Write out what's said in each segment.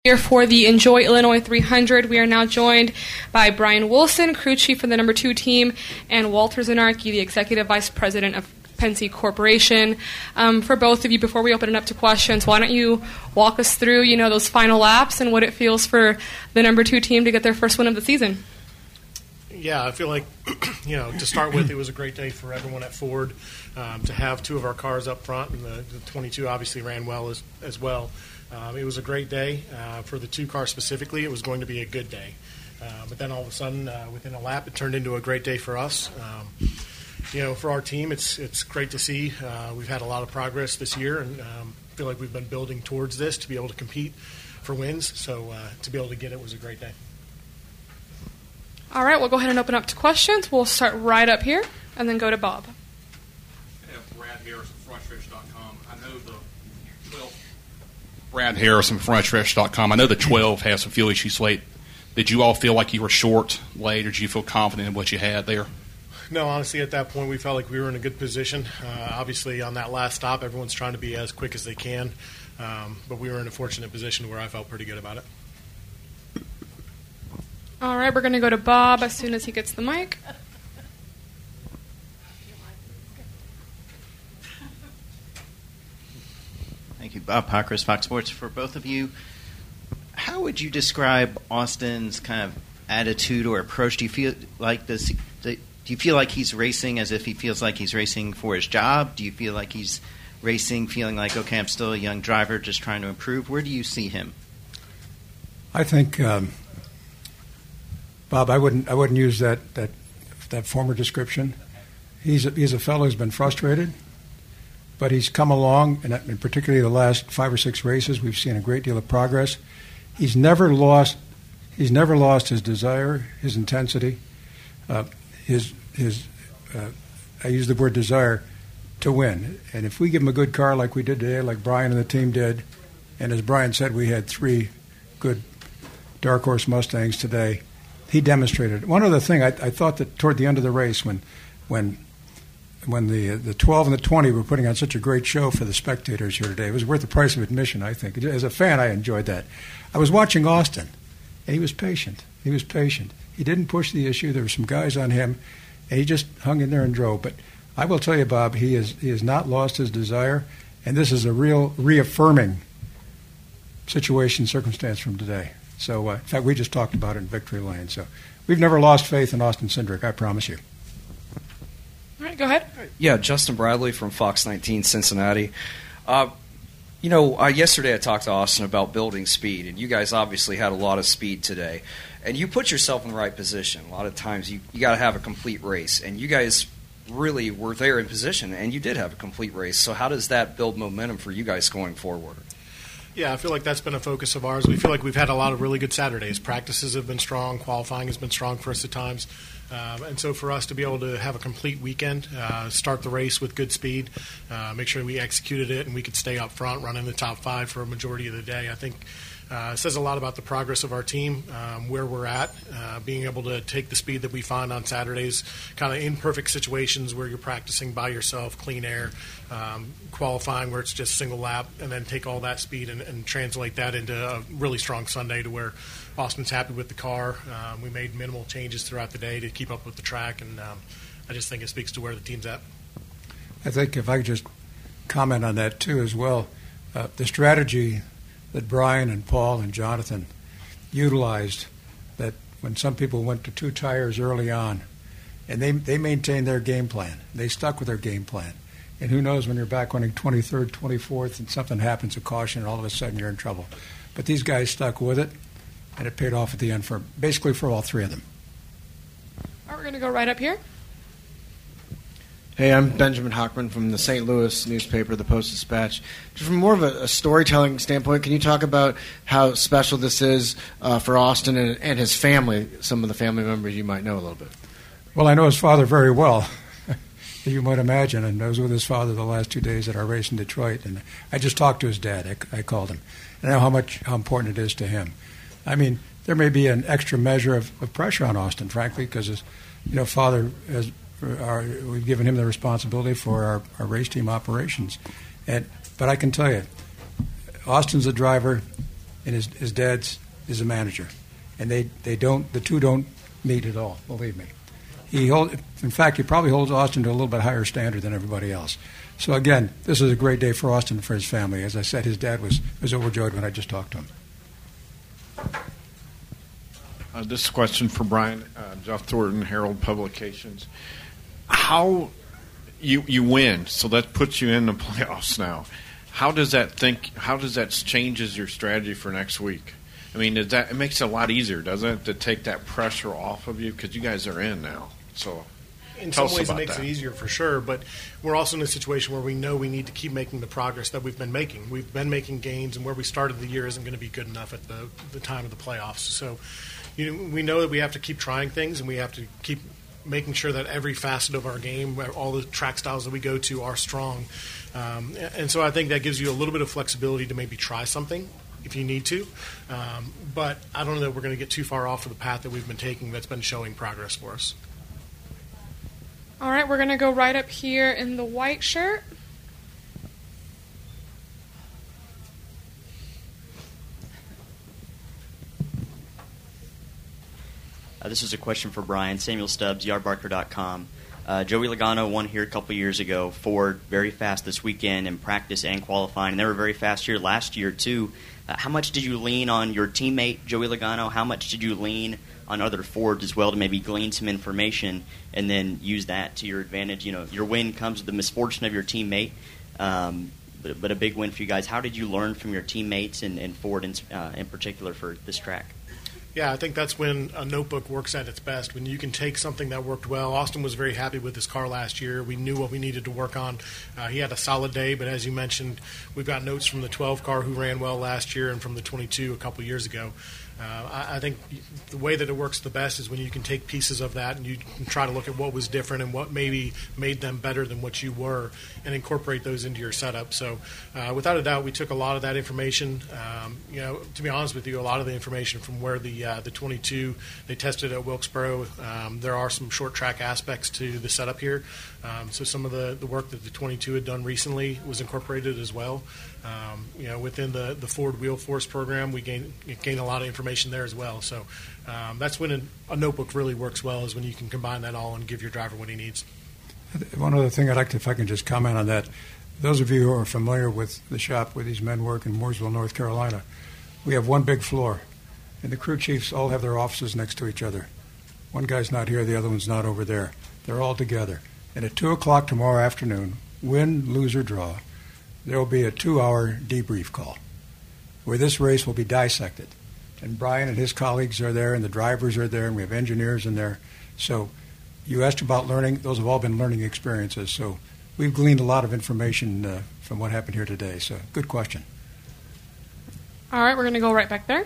Here for the Enjoy Illinois 300, we are now joined by Brian Wilson, crew chief for the number 2 team, and Walter Zanarki, the executive vice president of Penske Corporation. For both of you, before we open it up to questions, why don't you walk us through, those final laps and what it feels for the number 2 team to get their first win of the season? Yeah, I feel like, to start with, it was a great day for everyone at Ford to have 2 of our cars up front, and the 22 obviously ran well as well. It was a great day. For the 2 cars specifically, it was going to be a good day. But then all of a sudden, within a lap, it turned into a great day for us. For our team, it's great to see. We've had a lot of progress this year, and feel like we've been building towards this to be able to compete for wins. So to be able to get it was a great day. All right, we'll go ahead and open up to questions. We'll start right up here and then go to Bob. Brad Harris from FreshFresh.com. I know the 12. Brad Harris from FreshFresh.com. I know the 12 has some fuel issues late. Did you all feel like you were short late, or did you feel confident in what you had there? No, honestly, at that point, we felt like we were in a good position. Obviously, on that last stop, everyone's trying to be as quick as they can. But we were in a fortunate position where I felt pretty good about it. All right, we're going to go to Bob as soon as he gets the mic. Thank you. Bob Pockrass, Fox Sports. For both of you, how would you describe Austin's kind of attitude or approach? Do you feel like he's racing as if he feels like he's racing for his job? Do you feel like he's racing feeling like, okay, I'm still a young driver just trying to improve? Where do you see him? I think, Bob, I wouldn't use that former description. He's a fellow who's been frustrated, but he's come along, and particularly the last 5 or 6 races, we've seen a great deal of progress. He's never lost his desire, his intensity, I use the word desire, to win. And if we give him a good car like we did today, like Brian and the team did, and as Brian said, we had 3 good dark horse Mustangs today, he demonstrated. One other thing, I thought that toward the end of the race, when the 12 and the 20 were putting on such a great show for the spectators here today, it was worth the price of admission, I think. As a fan, I enjoyed that. I was watching Austin, and he was patient. He didn't push the issue. There were some guys on him, and he just hung in there and drove. But I will tell you, Bob, he has not lost his desire, and this is a real reaffirming circumstance from today. So, in fact, we just talked about it in Victory Lane. So we've never lost faith in Austin Cindric, I promise you. All right, go ahead. Yeah, Justin Bradley from Fox 19 Cincinnati. Yesterday I talked to Austin about building speed, and you guys obviously had a lot of speed today. And you put yourself in the right position. A lot of times you got to have a complete race, and you guys really were there in position, and you did have a complete race. So how does that build momentum for you guys going forward? Yeah, I feel like that's been a focus of ours. We feel like we've had a lot of really good Saturdays. Practices have been strong. Qualifying has been strong for us at times. And so for us to be able to have a complete weekend, start the race with good speed, make sure we executed it and we could stay up front, run in the top 5 for a majority of the day, I think says a lot about the progress of our team, where we're at, being able to take the speed that we find on Saturdays, kind of in perfect situations where you're practicing by yourself, clean air, qualifying where it's just single lap, and then take all that speed and translate that into a really strong Sunday to where Austin's happy with the car. We made minimal changes throughout the day to keep up with the track, and I just think it speaks to where the team's at. I think if I could just comment on that too as well, the strategy that Brian and Paul and Jonathan utilized, that when some people went to 2 tires early on, and they maintained their game plan. They stuck with their game plan. And who knows, when you're back running 23rd, 24th, and something happens, a caution, and all of a sudden you're in trouble. But these guys stuck with it, and it paid off at the end for all 3 of them. All right, we're going to go right up here. Hey, I'm Benjamin Hockman from the St. Louis newspaper, the Post-Dispatch. Just from more of a storytelling standpoint, can you talk about how special this is for Austin and his family, some of the family members you might know a little bit? Well, I know his father very well, as you might imagine, and I was with his father the last 2 days at our race in Detroit, and I just talked to his dad. I called him. And I know how important it is to him. I mean, there may be an extra measure of pressure on Austin, frankly, because his father has – we've given him the responsibility for our race team operations. But I can tell you, Austin's a driver, and his dad's is a manager, and the two don't meet at all. Believe me. In fact, he probably holds Austin to a little bit higher standard than everybody else. So again, this is a great day for Austin and for his family. As I said, his dad was overjoyed when I just talked to him. This is a question for Brian. Jeff Thornton, Herald Publications. How you win, so that puts you in the playoffs now. How does that changes your strategy for next week? I mean, it makes it a lot easier, doesn't it, to take that pressure off of you because you guys are in now. So in some ways it makes it easier for sure, but we're also in a situation where we know we need to keep making the progress that we've been making. We've been making gains, and where we started the year isn't going to be good enough at the time of the playoffs. So we know that we have to keep trying things, and we have to keep making sure that every facet of our game, all the track styles that we go to, are strong. And so I think that gives you a little bit of flexibility to maybe try something if you need to. But I don't know that we're going to get too far off of the path that we've been taking that's been showing progress for us. All right, we're going to go right up here in the white shirt. This is a question for Brian. Samuel Stubbs, yardbarker.com. Joey Logano won here a couple years ago. Ford, very fast this weekend in practice and qualifying. And they were very fast here last year, too. How much did you lean on your teammate, Joey Logano? How much did you lean on other Fords as well to maybe glean some information and then use that to your advantage? You know, your win comes with the misfortune of your teammate, but a big win for you guys. How did you learn from your teammates and Ford in particular for this track? Yeah, I think that's when a notebook works at its best, when you can take something that worked well. Austin was very happy with his car last year. We knew what we needed to work on. He had a solid day, but as you mentioned, we've got notes from the 12 car who ran well last year and from the 22 a couple years ago. I think the way that it works the best is when you can take pieces of that and you can try to look at what was different and what maybe made them better than what you were and incorporate those into your setup. So without a doubt, we took a lot of that information. To be honest with you, a lot of the information from where the 22, they tested at Wilkesboro. There are some short track aspects to the setup here. So some of the work that the 22 had done recently was incorporated as well. Within the Ford Wheel Force program, we gain a lot of information there as well. So that's when a notebook really works well, is when you can combine that all and give your driver what he needs. One other thing I'd like to, if I can just comment on that. Those of you who are familiar with the shop where these men work in Mooresville, North Carolina, we have one big floor, and the crew chiefs all have their offices next to each other. One guy's not here, the other one's not over there. They're all together. And at 2 o'clock tomorrow afternoon, win, lose, or draw, there will be a 2-hour debrief call where this race will be dissected. And Brian and his colleagues are there, and the drivers are there, and we have engineers in there. So you asked about learning. Those have all been learning experiences. So we've gleaned a lot of information from what happened here today. So good question. All right, we're going to go right back there.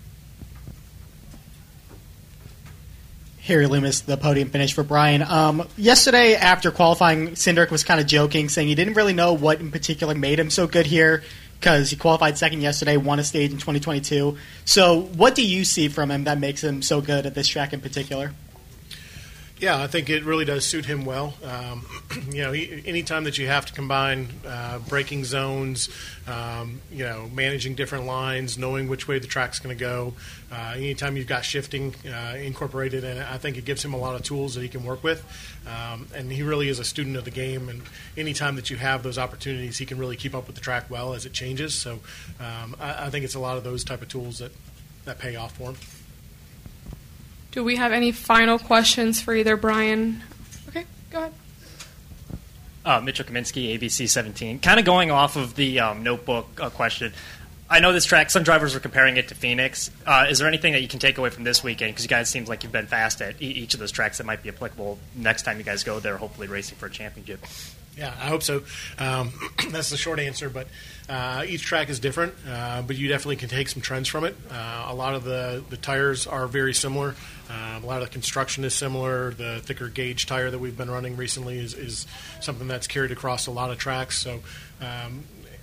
Harry Loomis, the podium finish for Brian. Yesterday, after qualifying, Cindric was kind of joking, saying he didn't really know what in particular made him so good here, because he qualified second yesterday, won a stage in 2022. So what do you see from him that makes him so good at this track in particular? Yeah, I think it really does suit him well. Anytime that you have to combine braking zones, managing different lines, knowing which way the track's going to go, anytime you've got shifting incorporated in it, I think it gives him a lot of tools that he can work with. And he really is a student of the game, and anytime that you have those opportunities, he can really keep up with the track well as it changes. So I think it's a lot of those type of tools that pay off for him. Do we have any final questions for either Brian? Okay, go ahead. Mitchell Kaminsky, ABC 17. Kind of going off of the notebook question, I know this track, some drivers are comparing it to Phoenix. Is there anything that you can take away from this weekend? Because you guys seems like you've been fast at each of those tracks that might be applicable next time you guys go there, hopefully racing for a championship. Yeah, I hope so. That's the short answer, but each track is different, but you definitely can take some trends from it. A lot of the tires are very similar. A lot of the construction is similar. The thicker gauge tire that we've been running recently is something that's carried across a lot of tracks. So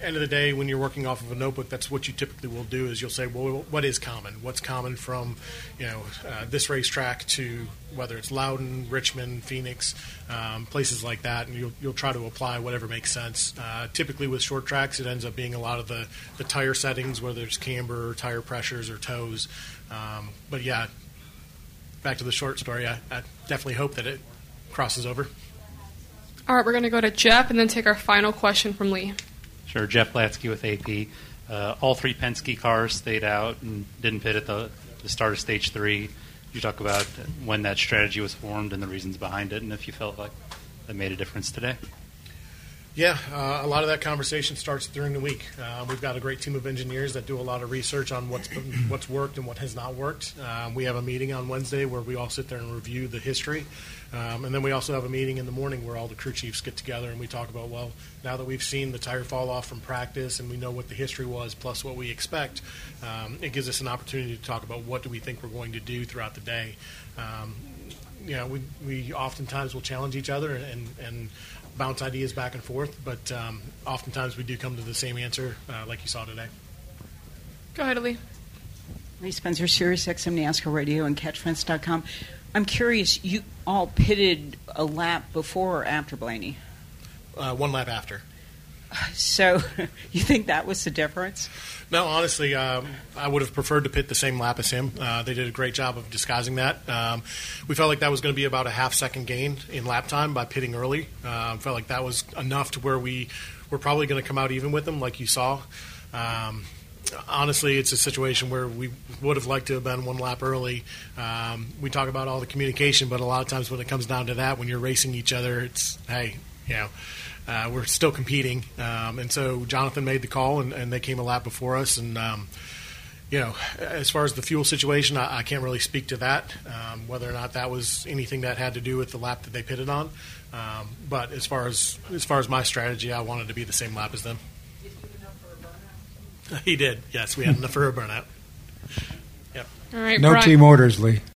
end of the day, when you're working off of a notebook, that's what you typically will do is you'll say, well, what is common? What's common from, this racetrack to whether it's Loudon, Richmond, Phoenix, places like that, and you'll try to apply whatever makes sense. Typically with short tracks, it ends up being a lot of the tire settings, whether it's camber, or tire pressures, or toes. But yeah, back to the short story, I definitely hope that it crosses over. All right, we're going to go to Jeff and then take our final question from Lee. Sure, Jeff Latsky with AP. All 3 Penske cars stayed out and didn't pit at the start of Stage 3. You talk about when that strategy was formed and the reasons behind it, and if you felt like that made a difference today. Yeah, a lot of that conversation starts during the week. We've got a great team of engineers that do a lot of research on what's worked and what has not worked. We have a meeting on Wednesday where we all sit there and review the history. And then we also have a meeting in the morning where all the crew chiefs get together and we talk about, well, now that we've seen the tire fall off from practice and we know what the history was plus what we expect, it gives us an opportunity to talk about what do we think we're going to do throughout the day. We oftentimes will challenge each other and bounce ideas back and forth, but oftentimes we do come to the same answer like you saw today. Go ahead, Lee. Lee Spencer, SiriusXM NASCAR Radio and CatchFence.com. I'm curious, you all pitted a lap before or after Blaney? 1 lap after. So you think that was the difference? No, honestly, I would have preferred to pit the same lap as him. They did a great job of disguising that. We felt like that was going to be about a half-second gain in lap time by pitting early. Felt like that was enough to where we were probably going to come out even with them, like you saw. Honestly, it's a situation where we would have liked to have been 1 lap early. We talk about all the communication, but a lot of times when it comes down to that, when you're racing each other, it's, hey, we're still competing. And so Jonathan made the call, and they came a lap before us. And, as far as the fuel situation, I can't really speak to that, whether or not that was anything that had to do with the lap that they pitted on. But as far as my strategy, I wanted to be the same lap as them. Did he have enough for a burnout? He did, yes. We had enough for a burnout. Yep. All right, no Brian. team orders, Lee.